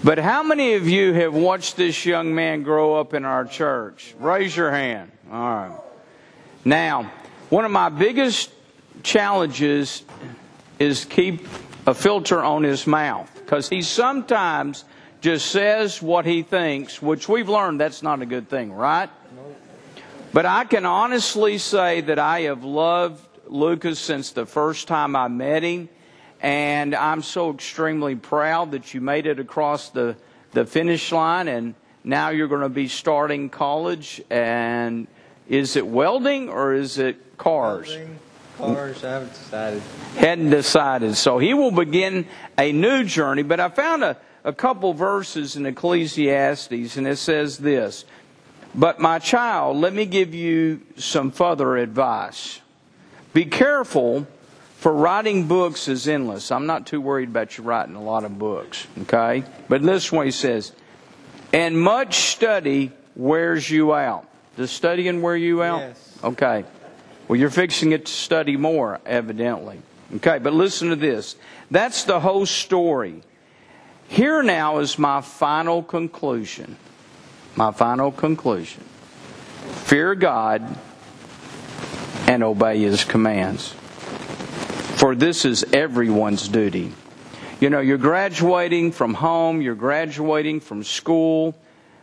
But how many of you have watched this young man grow up in our church? Raise your hand. All right. Now, one of my biggest challenges is keep a filter on his mouth, because he sometimes just says what he thinks, which we've learned that's not a good thing, right? But I can honestly say that I have loved Lucas since the first time I met him, and I'm so extremely proud that you made it across the finish line, and now you're going to be starting college. And is it welding or is it cars? Welding, cars, I haven't decided. Hadn't decided. So he will begin a new journey. But I found a couple verses in Ecclesiastes, and it says this: "But my child, let me give you some further advice. Be careful, for writing books is endless." I'm not too worried about you writing a lot of books, okay? But this one he says, "And much study wears you out." Does studying wear you out? Yes. Okay. Well, you're fixing it to study more, evidently. Okay, but listen to this. That's the whole story. Here now is my final conclusion. My final conclusion. Fear God and obey His commands. For this is everyone's duty. You know, you're graduating from home, you're graduating from school,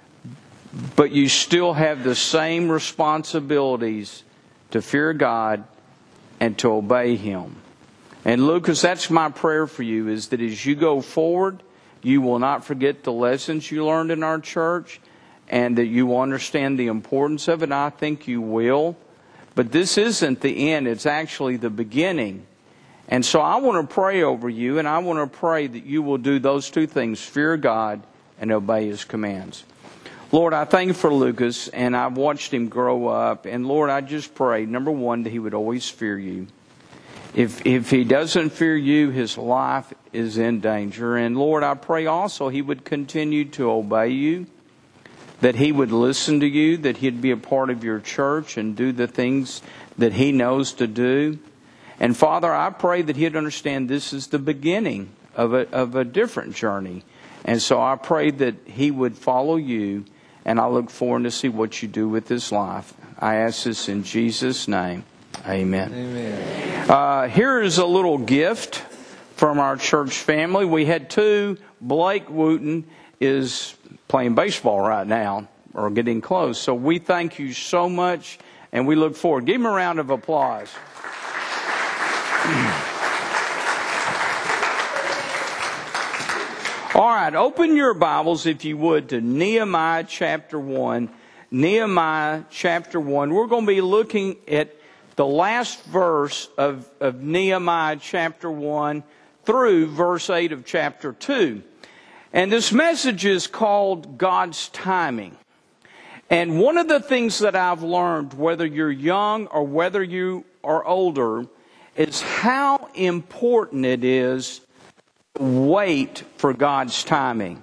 but you still have the same responsibilities to fear God and to obey Him. And Lucas, that's my prayer for you, is that as you go forward, you will not forget the lessons you learned in our church, and that you will understand the importance of it. And I think you will. But this isn't the end, it's actually the beginning. And so I want to pray over you, and I want to pray that you will do those two things: fear God and obey His commands. Lord, I thank you for Lucas, and I've watched him grow up. And Lord, I just pray, number one, that he would always fear you. If he doesn't fear you, his life is in danger. And Lord, I pray also he would continue to obey you, that he would listen to you, that he'd be a part of your church and do the things that he knows to do. And Father, I pray that he'd understand this is the beginning of a different journey. And so I pray that he would follow you, and I look forward to see what you do with his life. I ask this in Jesus' name. Amen. Amen. Here is a little gift from our church family. We had two. Blake Wooten is playing baseball right now, or getting close. So we thank you so much, and we look forward. Give him a round of applause. All right, open your Bibles, if you would, to Nehemiah chapter 1. Nehemiah chapter 1. We're going to be looking at the last verse of Nehemiah chapter 1 through verse 8 of chapter 2. And this message is called God's Timing. And one of the things that I've learned, whether you're young or whether you are older, is how important it is to wait for God's timing.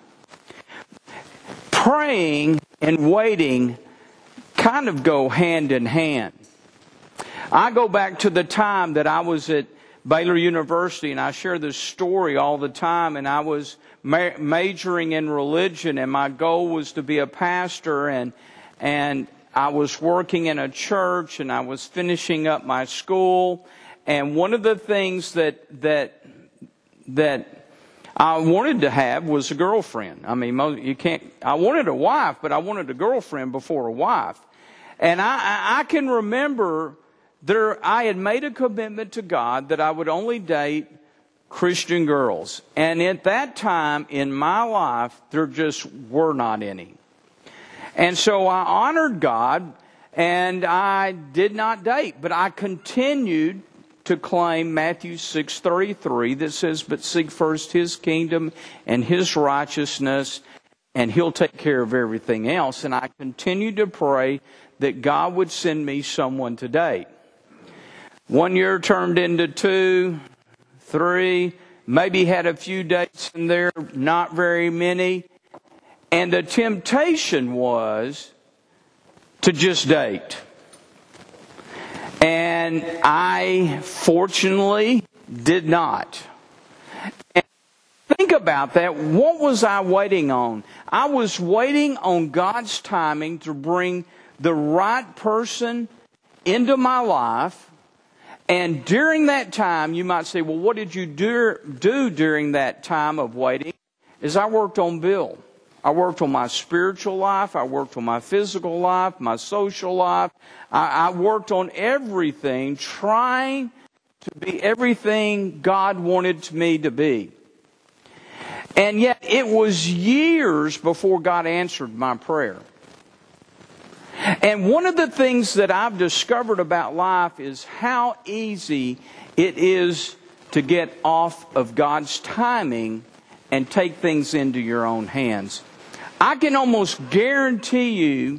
Praying and waiting kind of go hand in hand. I go back to the time that I was at Baylor University, and I share this story all the time, and I was majoring in religion, and my goal was to be a pastor, and I was working in a church, and I was finishing up my school. And one of the things that I wanted to have was a girlfriend. I mean, I wanted a wife, but I wanted a girlfriend before a wife. And I can remember I had made a commitment to God that I would only date Christian girls. And at that time in my life, there just were not any. And so I honored God, and I did not date, but I continued to claim Matthew 6:33 that says, "But seek first His kingdom and His righteousness, and He'll take care of everything else." And I continued to pray that God would send me someone to date. 1 year turned into 2, 3, maybe had a few dates in there, not very many. And the temptation was to just date. And I, fortunately, did not. And think about that, what was I waiting on? I was waiting on God's timing to bring the right person into my life. And during that time, you might say, well, what did you do during that time of waiting? Is I worked on Bill. I worked on my spiritual life. I worked on my physical life, my social life. I worked on everything, trying to be everything God wanted me to be. And yet it was years before God answered my prayer. And one of the things that I've discovered about life is how easy it is to get off of God's timing and take things into your own hands. I can almost guarantee you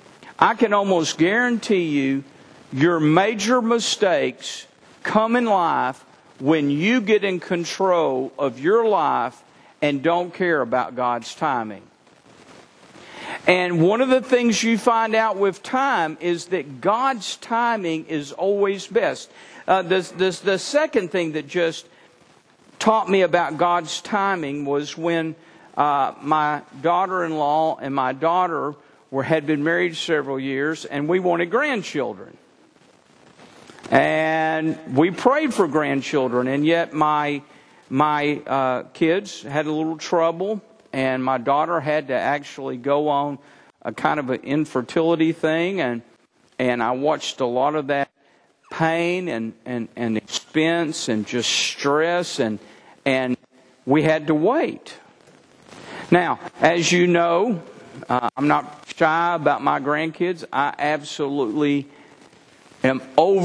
your major mistakes come in life when you get in control of your life and don't care about God's timing. And one of the things you find out with time is that God's timing is always best. The second thing that just taught me about God's timing was when my daughter-in-law and my daughter had been married several years, and we wanted grandchildren. And we prayed for grandchildren, and yet my kids had a little trouble. And my daughter had to actually go on a kind of an infertility thing. And I watched a lot of that pain and expense and just stress. And we had to wait. Now, as you know, I'm not shy about my grandkids. I absolutely am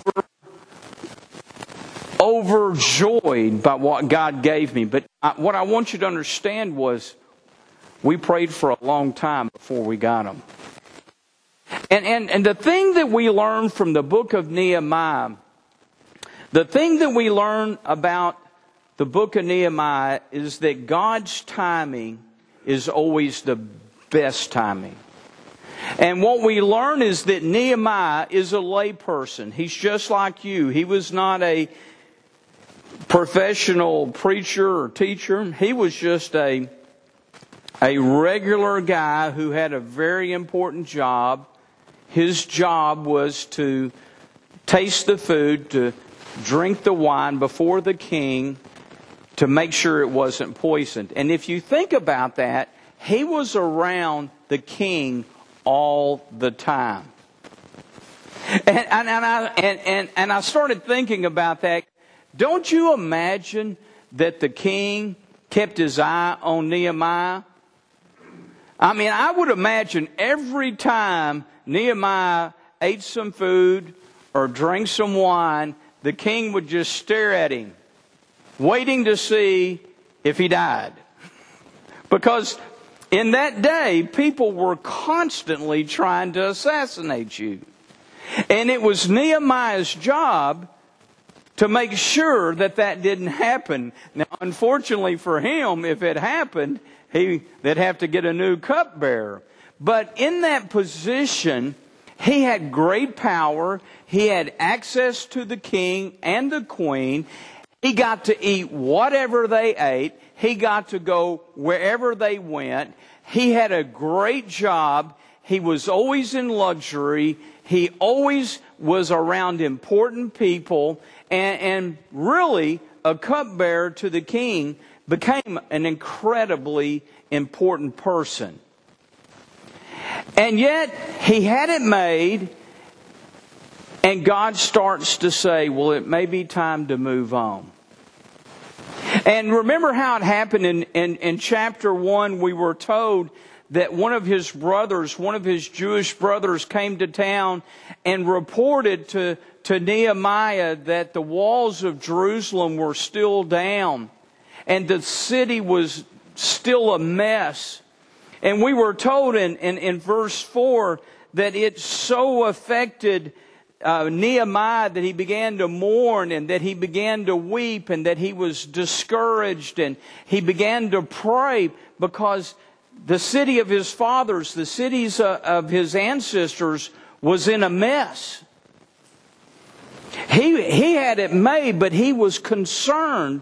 overjoyed by what God gave me. But what I want you to understand was, we prayed for a long time before we got them. And the thing that we learn from the book of Nehemiah, the thing that we learn about the book of Nehemiah is that God's timing is always the best timing. And what we learn is that Nehemiah is a layperson. He's just like you. He was not a professional preacher or teacher. He was just a regular guy who had a very important job. His job was to taste the food, to drink the wine before the king, to make sure it wasn't poisoned. And if you think about that, he was around the king all the time. And I started thinking about that. Don't you imagine that the king kept his eye on Nehemiah? I mean, I would imagine every time Nehemiah ate some food or drank some wine, the king would just stare at him, waiting to see if he died. Because in that day, people were constantly trying to assassinate you. And it was Nehemiah's job to make sure that that didn't happen. Now, unfortunately for him, if it happened, they'd have to get a new cupbearer. But in that position, he had great power. He had access to the king and the queen. He got to eat whatever they ate. He got to go wherever they went. He had a great job. He was always in luxury. He always was around important people. And really, a cupbearer to the king became an incredibly important person. And yet, he had it made, and God starts to say, well, it may be time to move on. And remember how it happened in chapter 1, we were told that one of his Jewish brothers came to town and reported to Nehemiah that the walls of Jerusalem were still down and the city was still a mess. And we were told in verse 4 that it so affected Nehemiah that he began to mourn and that he began to weep and that he was discouraged and he began to pray because the city of his fathers, the cities of his ancestors was in a mess. He had it made, but he was concerned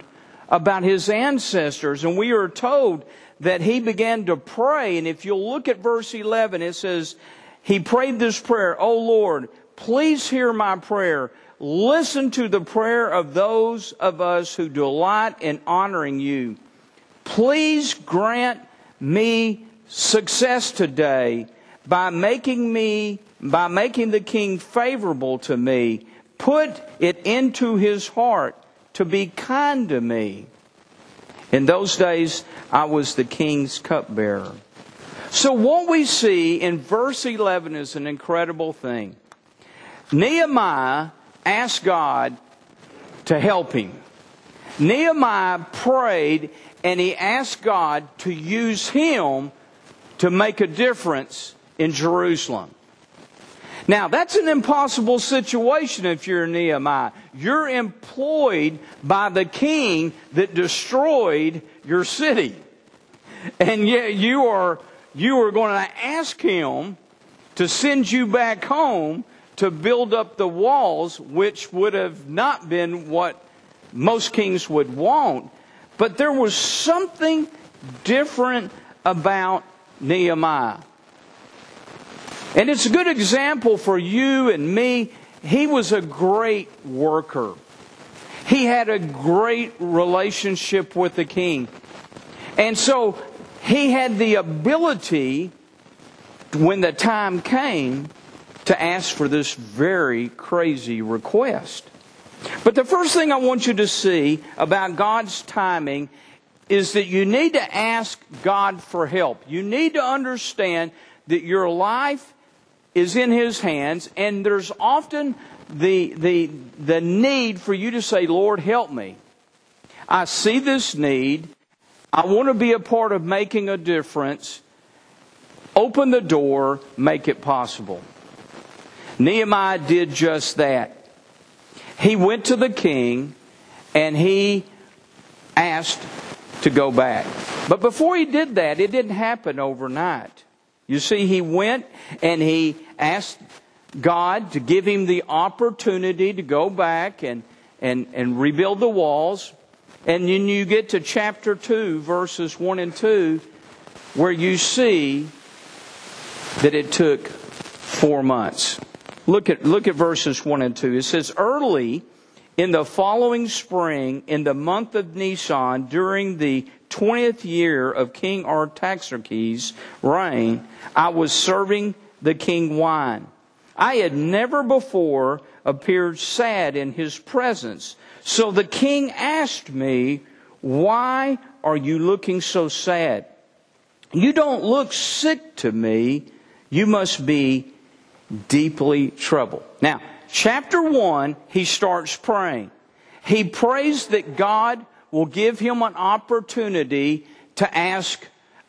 about his ancestors. And we are told that he began to pray. And if you'll look at verse 11, it says, he prayed this prayer, "O Lord, please hear my prayer. Listen to the prayer of those of us who delight in honoring you. Please grant me success today by making the king favorable to me. Put it into his heart to be kind to me." In those days, I was the king's cupbearer. So what we see in verse 11 is an incredible thing. Nehemiah asked God to help him. Nehemiah prayed and he asked God to use him to make a difference in Jerusalem. Now, that's an impossible situation if you're Nehemiah. You're employed by the king that destroyed your city. And yet you are going to ask him to send you back home to build up the walls, which would have not been what most kings would want. But there was something different about Nehemiah. And it's a good example for you and me. He was a great worker. He had a great relationship with the king. And so he had the ability, when the time came, to ask for this very crazy request. But the first thing I want you to see about God's timing is that you need to ask God for help. You need to understand that your life is in His hands, and there's often the need for you to say, "Lord, help me. I see this need. I want to be a part of making a difference. Open the door, make it possible." Nehemiah did just that. He went to the king and he asked to go back. But before he did that, it didn't happen overnight. You see, he went and he asked God to give him the opportunity to go back and rebuild the walls. And then you get to chapter 2, verses 1 and 2, where you see that it took 4 months. Look at verses 1 and 2. It says, "Early in the following spring, in the month of Nisan, during the 20th year of King Artaxerxes' reign, I was serving the king wine. I had never before appeared sad in his presence. So the king asked me, 'Why are you looking so sad? You don't look sick to me. You must be deeply troubled.'" Now, chapter 1, he starts praying. He prays that God will give him an opportunity to ask,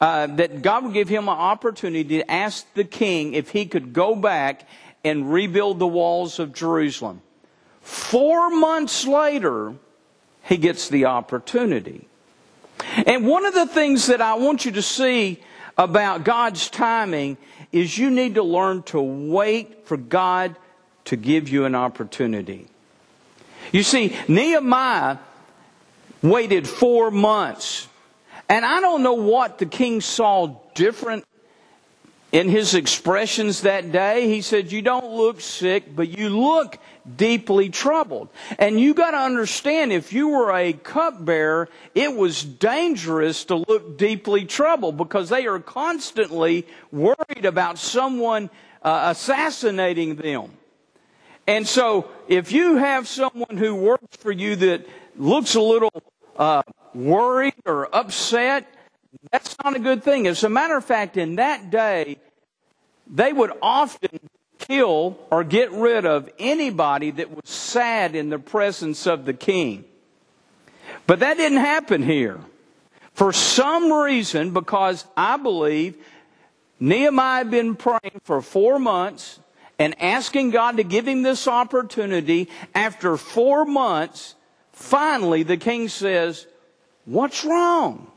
the king if he could go back and rebuild the walls of Jerusalem. 4 months later, he gets the opportunity. And one of the things that I want you to see about God's timing is you need to learn to wait for God to give you an opportunity. You see, Nehemiah waited 4 months. And I don't know what the king saw different in his expressions that day. He said, "You don't look sick, but you look deeply troubled." And you got to understand, if you were a cupbearer, it was dangerous to look deeply troubled because they are constantly worried about someone assassinating them. And so if you have someone who works for you that looks a little worried or upset, that's not a good thing. As a matter of fact, in that day, they would often kill or get rid of anybody that was sad in the presence of the king. But that didn't happen here. For some reason, because I believe Nehemiah had been praying for 4 months and asking God to give him this opportunity. After 4 months, finally the king says, "What's wrong?"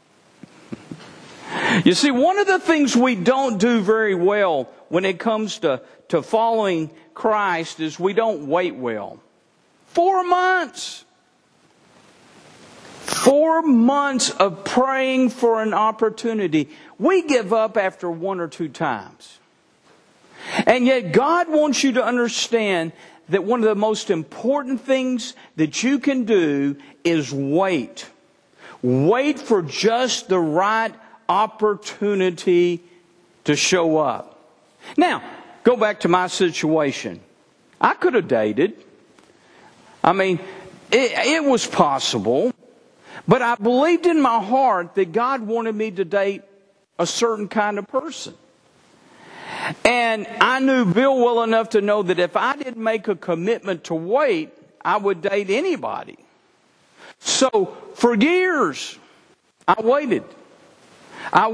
You see, one of the things we don't do very well when it comes to following Christ is we don't wait well. 4 months. 4 months of praying for an opportunity. We give up after 1 or 2 times. And yet God wants you to understand that one of the most important things that you can do is wait. Wait for just the right opportunity to show up. Now, go back to my situation. I could have dated. I mean, it was possible. But I believed in my heart that God wanted me to date a certain kind of person. And I knew Bill well enough to know that if I didn't make a commitment to wait, I would date anybody. So for years, I waited. I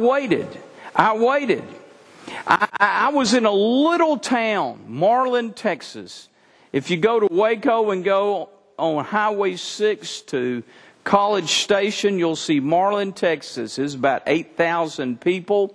was in a little town, Marlin, Texas. If you go to Waco and go on Highway 6 to College Station, you'll see Marlin, Texas. It's about 8,000 people.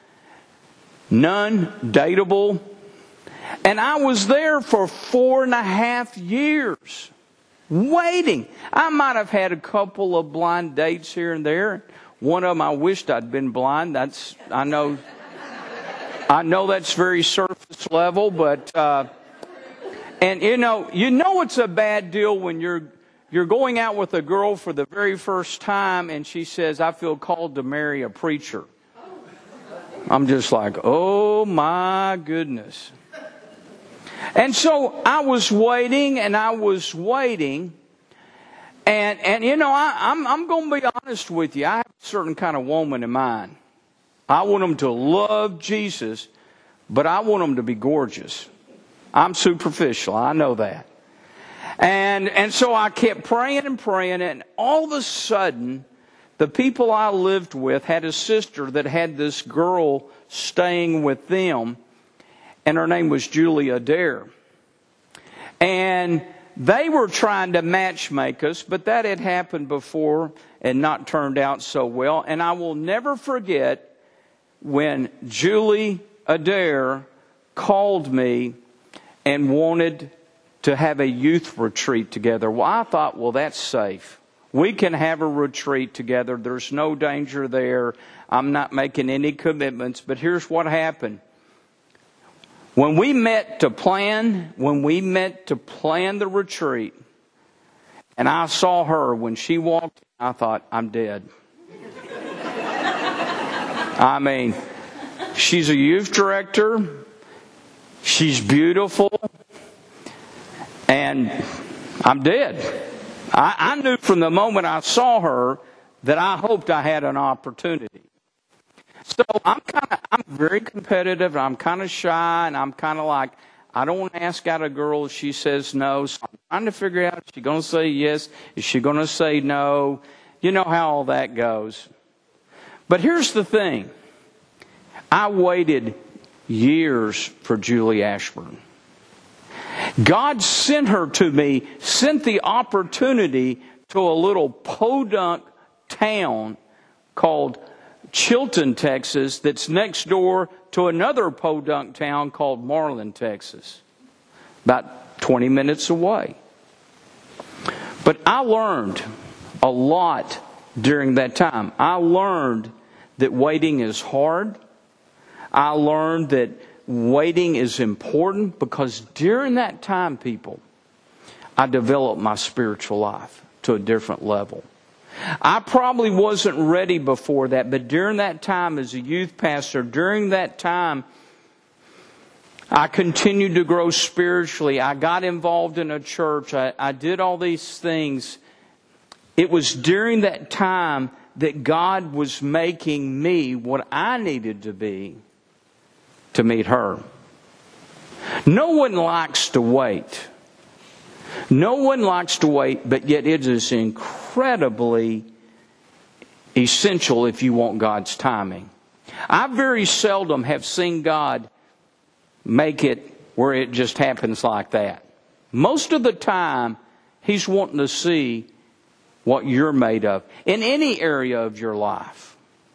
None dateable. And I was there for 4.5 years. Waiting. I might have had a couple of blind dates here and there. One of them I wished I'd been blind. I know that's very surface level, but and you know it's a bad deal when you're going out with a girl for the very first time and she says, "I feel called to marry a preacher." I'm just like, oh my goodness. And so I was waiting. And you know, I'm going to be honest with you. I have a certain kind of woman in mind. I want them to love Jesus, but I want them to be gorgeous. I'm superficial. I know that. And so I kept praying, and all of a sudden, the people I lived with had a sister that had this girl staying with them, and her name was Julie Adair. And they were trying to matchmake us, but that had happened before and not turned out so well. And I will never forget when Julie Adair called me and wanted to have a youth retreat together. Well, I thought, well, that's safe. We can have a retreat together. There's no danger there. I'm not making any commitments. But here's what happened. When we met to plan the retreat, and I saw her when she walked in, I thought, I'm dead. I mean, she's a youth director. She's beautiful. And I'm dead. I knew from the moment I saw her that I hoped I had an opportunity. So I'm very competitive. I'm kind of shy, and I'm kind of like, I don't want to ask out a girl if she says no. So I'm trying to figure out, is she going to say yes? Is she going to say no? You know how all that goes. But here's the thing. I waited years for Julie Ashburn. God sent her to me, sent the opportunity to a little podunk town called Chilton, Texas, that's next door to another podunk town called Marlin, Texas, about 20 minutes away. But I learned a lot during that time. I learned that waiting is hard. I learned that waiting is important because during that time, people, I developed my spiritual life to a different level. I probably wasn't ready before that, but during that time as a youth pastor, during that time, I continued to grow spiritually. I got involved in a church. I did all these things. It was during that time that God was making me what I needed to be to meet her. No one likes to wait. No one likes to wait, but yet it is incredibly essential if you want God's timing. I very seldom have seen God make it where it just happens like that. Most of the time, He's wanting to see what you're made of in any area of your life.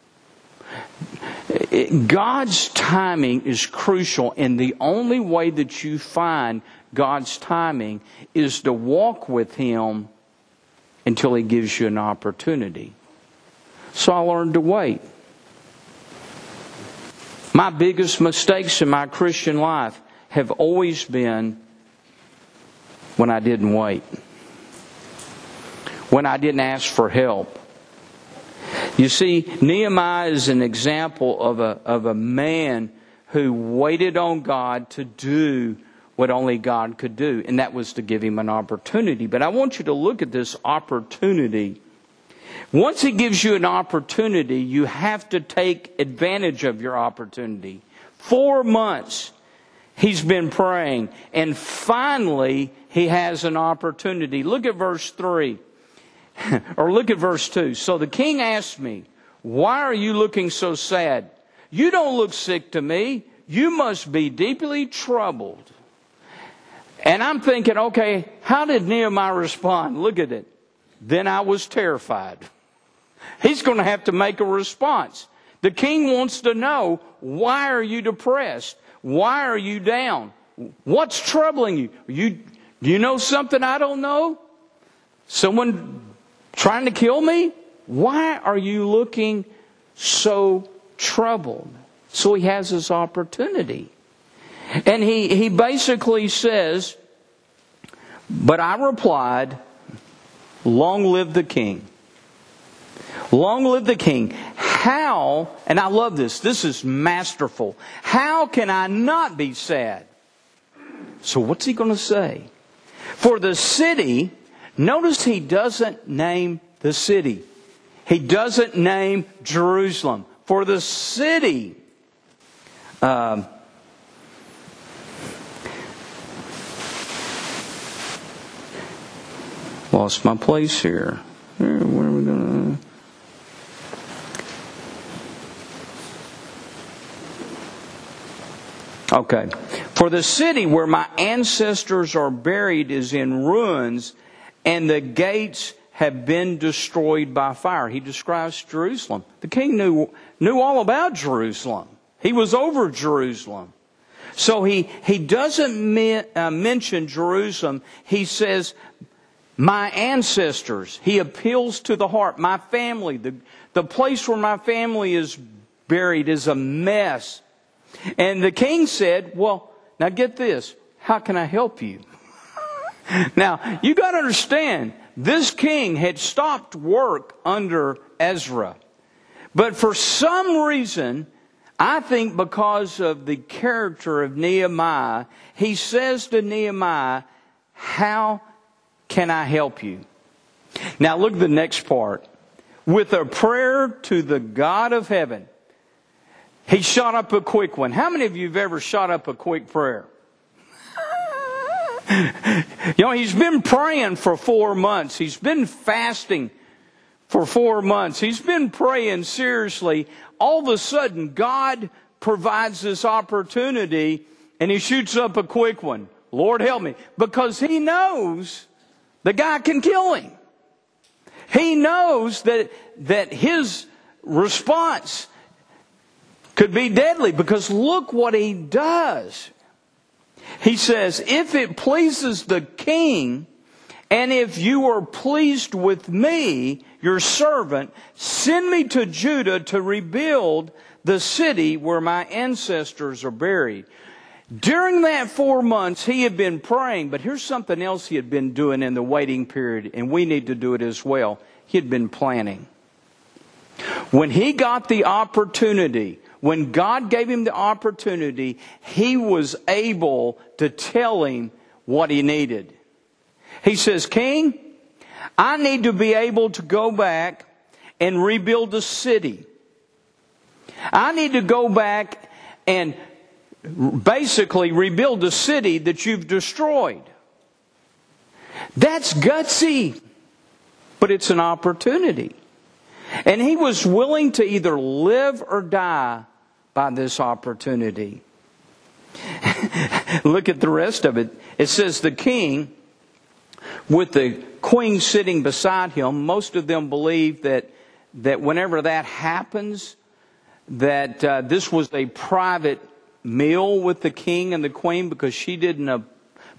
God's timing is crucial, and the only way that you find God's timing is to walk with Him until He gives you an opportunity. So I learned to wait. My biggest mistakes in my Christian life have always been when I didn't wait. When I didn't ask for help. You see, Nehemiah is an example of a man who waited on God to do what only God could do, and that was to give him an opportunity. But I want you to look at this opportunity. Once He gives you an opportunity, you have to take advantage of your opportunity. 4 months he's been praying, and finally he has an opportunity. Look at verse 3. Or look at verse 2. So the king asked me, "Why are you looking so sad? You don't look sick to me. You must be deeply troubled." And I'm thinking, okay, how did Nehemiah respond? Look at it. Then I was terrified. He's going to have to make a response. The king wants to know, why are you depressed? Why are you down? What's troubling you? Do you know something I don't know? Someone trying to kill me? Why are you looking so troubled? So he has this opportunity. And he basically says, but I replied, "Long live the king. Long live the king. How," and I love this, this is masterful, "how can I not be sad?" So what's he going to say? For the city, notice he doesn't name the city. He doesn't name Jerusalem. For the city, lost my place here. Where are we going to... Okay. For the city where my ancestors are buried is in ruins, and the gates have been destroyed by fire. He describes Jerusalem. The king knew all about Jerusalem. He was over Jerusalem. So he doesn't mention Jerusalem. He says, my ancestors. He appeals to the heart. My family. The place where my family is buried is a mess. And the king said, well, now get this. How can I help you? Now, you got to understand, this king had stopped work under Ezra. But for some reason, I think because of the character of Nehemiah, he says to Nehemiah, how can I help you? Now look at the next part. With a prayer to the God of heaven, he shot up a quick one. How many of you have ever shot up a quick prayer? You know, he's been praying for 4 months. He's been fasting for 4 months. He's been praying seriously. All of a sudden, God provides this opportunity, and he shoots up a quick one. Lord, help me. Because he knows the guy can kill him. He knows that his response could be deadly, because look what he does. He says, if it pleases the king, and if you are pleased with me, your servant, send me to Judah to rebuild the city where my ancestors are buried. During that 4 months, he had been praying, but here's something else he had been doing in the waiting period, and we need to do it as well. He had been planning. When he got the opportunity, when God gave him the opportunity, he was able to tell him what he needed. He says, King, I need to be able to go back and rebuild the city. I need to go back and basically rebuild the city that you've destroyed. That's gutsy, but it's an opportunity. And he was willing to either live or die by this opportunity. Look at the rest of it. It says the king, with the queen sitting beside him, most of them believe that whenever that happens, that this was a private meal with the king and the queen, because she didn't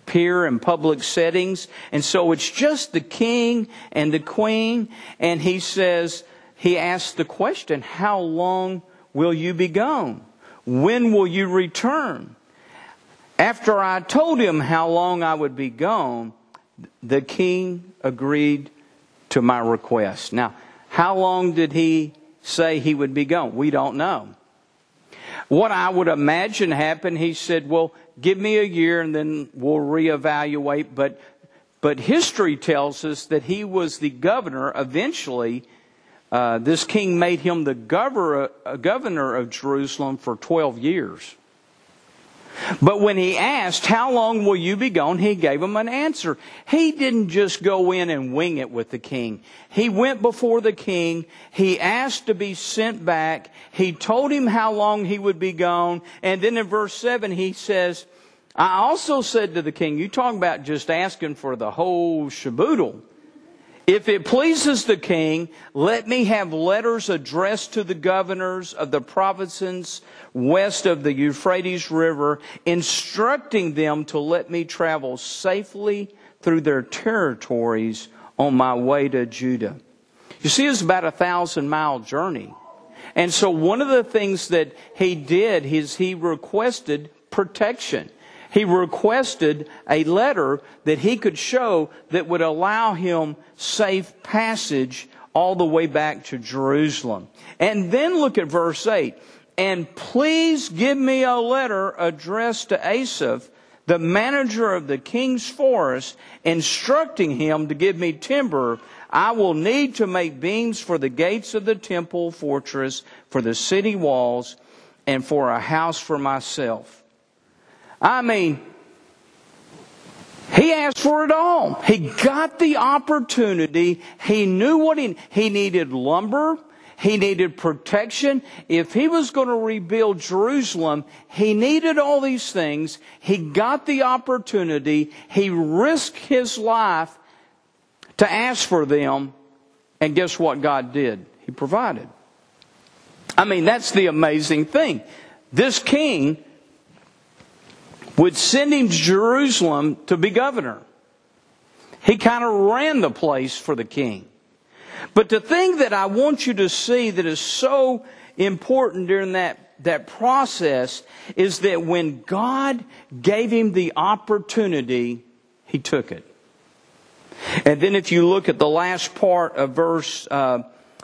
appear in public settings. And so it's just the king and the queen. And he asks the question, how long will you be gone? When will you return? After I told him how long I would be gone, the king agreed to my request. Now, how long did he say he would be gone? We don't know. What I would imagine happened, he said, well, give me a year and then we'll reevaluate. But history tells us that he was the governor. Eventually, this king made him the governor of Jerusalem for 12 years. But when he asked, how long will you be gone? He gave him an answer. He didn't just go in and wing it with the king. He went before the king. He asked to be sent back. He told him how long he would be gone. And then in verse 7 he says, I also said to the king, you talk about just asking for the whole shaboodle. If it pleases the king, let me have letters addressed to the governors of the provinces west of the Euphrates River, instructing them to let me travel safely through their territories on my way to Judah. You see, it's about a 1,000-mile journey. And so one of the things that he did is he requested protection. He requested a letter that he could show that would allow him safe passage all the way back to Jerusalem. And then look at verse 8. And please give me a letter addressed to Asaph, the manager of the king's forest, instructing him to give me timber I will need to make beams for the gates of the temple fortress, for the city walls, and for a house for myself. I mean, he asked for it all. He got the opportunity. He knew what he needed lumber. He needed protection. If he was going to rebuild Jerusalem, he needed all these things. He got the opportunity. He risked his life to ask for them. And guess what God did? He provided. I mean, that's the amazing thing. This king would send him to Jerusalem to be governor. He kind of ran the place for the king. But the thing that I want you to see that is so important during that process is that when God gave him the opportunity, he took it. And then if you look at the last part of verse 8,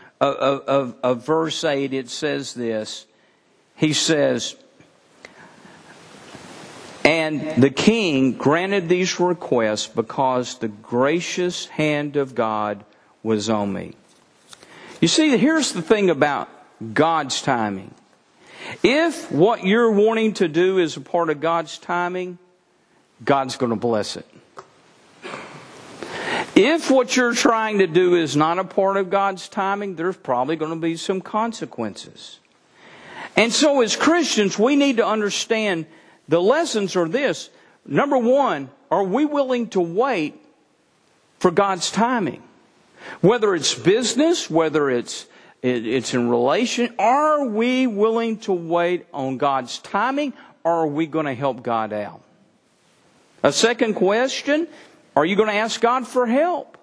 it says this. He says, and the king granted these requests because the gracious hand of God was on me. You see, here's the thing about God's timing. If what you're wanting to do is a part of God's timing, God's going to bless it. If what you're trying to do is not a part of God's timing, there's probably going to be some consequences. And so as Christians, we need to understand the lessons are this. Number one, are we willing to wait for God's timing? Whether it's business, whether it's in relation, are we willing to wait on God's timing, or are we going to help God out? A second question, are you going to ask God for help?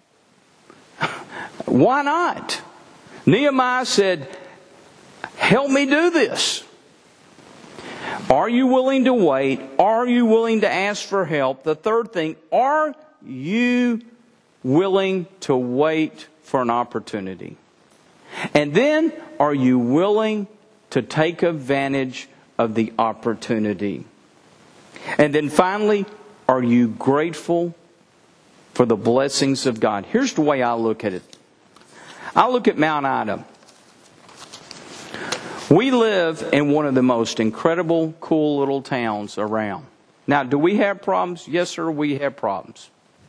Why not? Nehemiah said, help me do this. Are you willing to wait? Are you willing to ask for help? The third thing, are you willing to wait for an opportunity? And then, are you willing to take advantage of the opportunity? And then finally, are you grateful for the blessings of God? Here's the way I look at it. I look at Mount Ida. We live in one of the most incredible, cool little towns around. Now, do we have problems? Yes, sir, we have problems.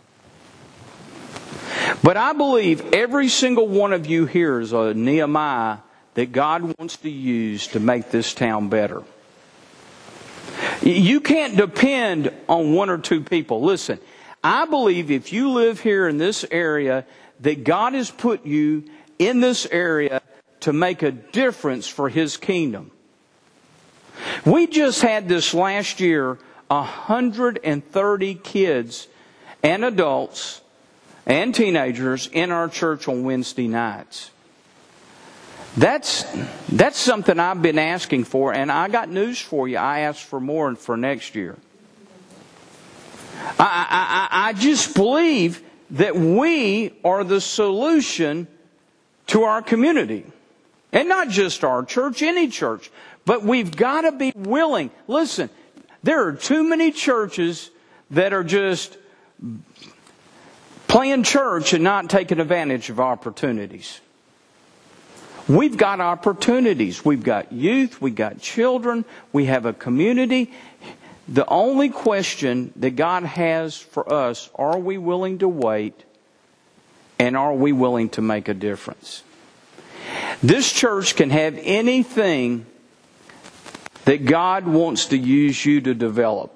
But I believe every single one of you here is a Nehemiah that God wants to use to make this town better. You can't depend on one or two people. Listen, I believe if you live here in this area, that God has put you in this area to make a difference for His kingdom. We just had this last year 130 kids and adults and teenagers in our church on Wednesday nights. That's something I've been asking for, and I got news for you. I asked for more for next year. I just believe that we are the solution to our community. And not just our church, any church. But we've got to be willing. Listen, there are too many churches that are just playing church and not taking advantage of opportunities. We've got opportunities. We've got youth. We've got children. We have a community. The only question that God has for us, are we willing to wait? And are we willing to make a difference? This church can have anything that God wants to use you to develop.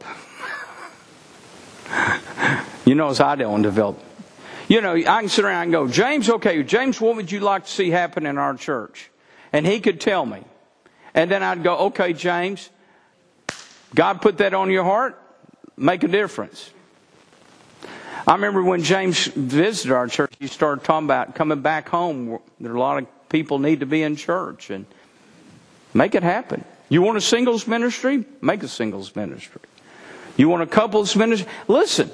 You notice I don't develop. You know, I can sit around and go, James, okay, James, what would you like to see happen in our church? And he could tell me. And then I'd go, okay, James, God put that on your heart, make a difference. I remember when James visited our church, he started talking about coming back home. There are a lot of people need to be in church and make it happen. You want a singles ministry? Make a singles ministry. You want a couples ministry? Listen.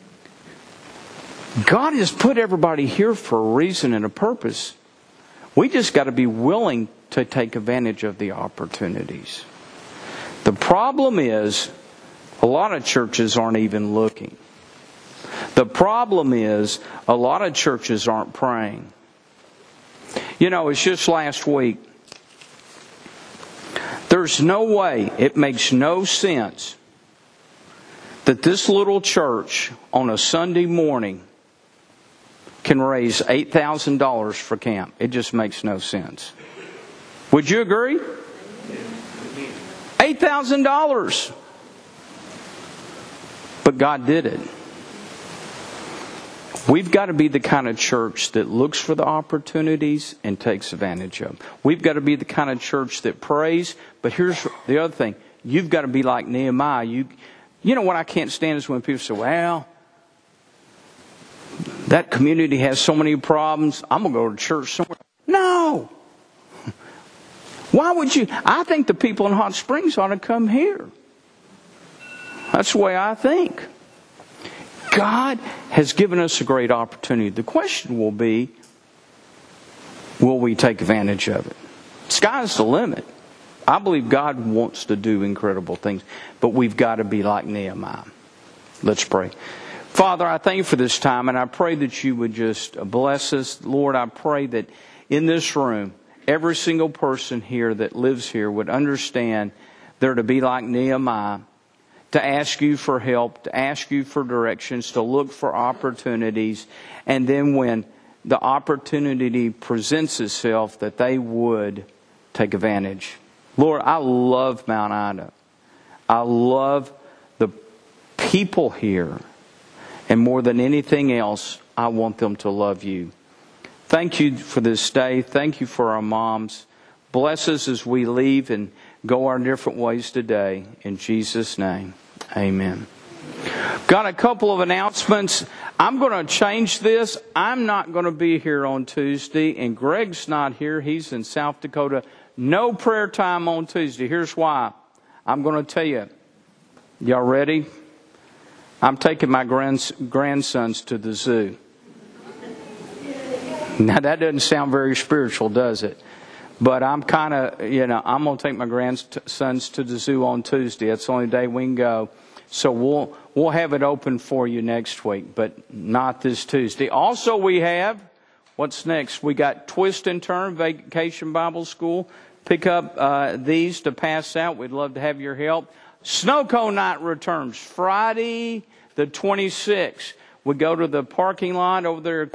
God has put everybody here for a reason and a purpose. We just got to be willing to take advantage of the opportunities. The problem is, a lot of churches aren't even looking. The problem is, a lot of churches aren't praying. You know, it's just last week. There's no way, it makes no sense that this little church on a Sunday morning can raise $8,000 for camp. It just makes no sense. Would you agree? $8,000. But God did it. We've got to be the kind of church that looks for the opportunities and takes advantage of them. We've got to be the kind of church that prays. But here's the other thing. You've got to be like Nehemiah. You know what I can't stand is when people say, well, that community has so many problems. I'm going to go to church somewhere. No. Why would you? I think the people in Hot Springs ought to come here. That's the way I think. God has given us a great opportunity. The question will be, will we take advantage of it? Sky's the limit. I believe God wants to do incredible things, but we've got to be like Nehemiah. Let's pray. Father, I thank you for this time, and I pray that you would just bless us. Lord, I pray that in this room, every single person here that lives here would understand they're to be like Nehemiah, to ask you for help, to ask you for directions, to look for opportunities, and then when the opportunity presents itself, that they would take advantage. Lord, I love Mount Ida. I love the people here. And more than anything else, I want them to love you. Thank you for this day. Thank you for our moms. Bless us as we leave and go our different ways today. In Jesus' name, amen. Got a couple of announcements. I'm going to change this. I'm not going to be here on Tuesday, and Greg's not here. He's in South Dakota. No prayer time on Tuesday. Here's why. I'm going to tell you. Y'all ready? I'm taking my grandsons to the zoo. Now, that doesn't sound very spiritual, does it? But I'm kind of, I'm going to take my grandsons to the zoo on Tuesday. That's the only day we can go. So we'll have it open for you next week, but not this Tuesday. Also, we have, what's next? We got Twist and Turn Vacation Bible School. Pick up these to pass out. We'd love to have your help. Snow Cone Night returns Friday the 26th. We go to the parking lot over there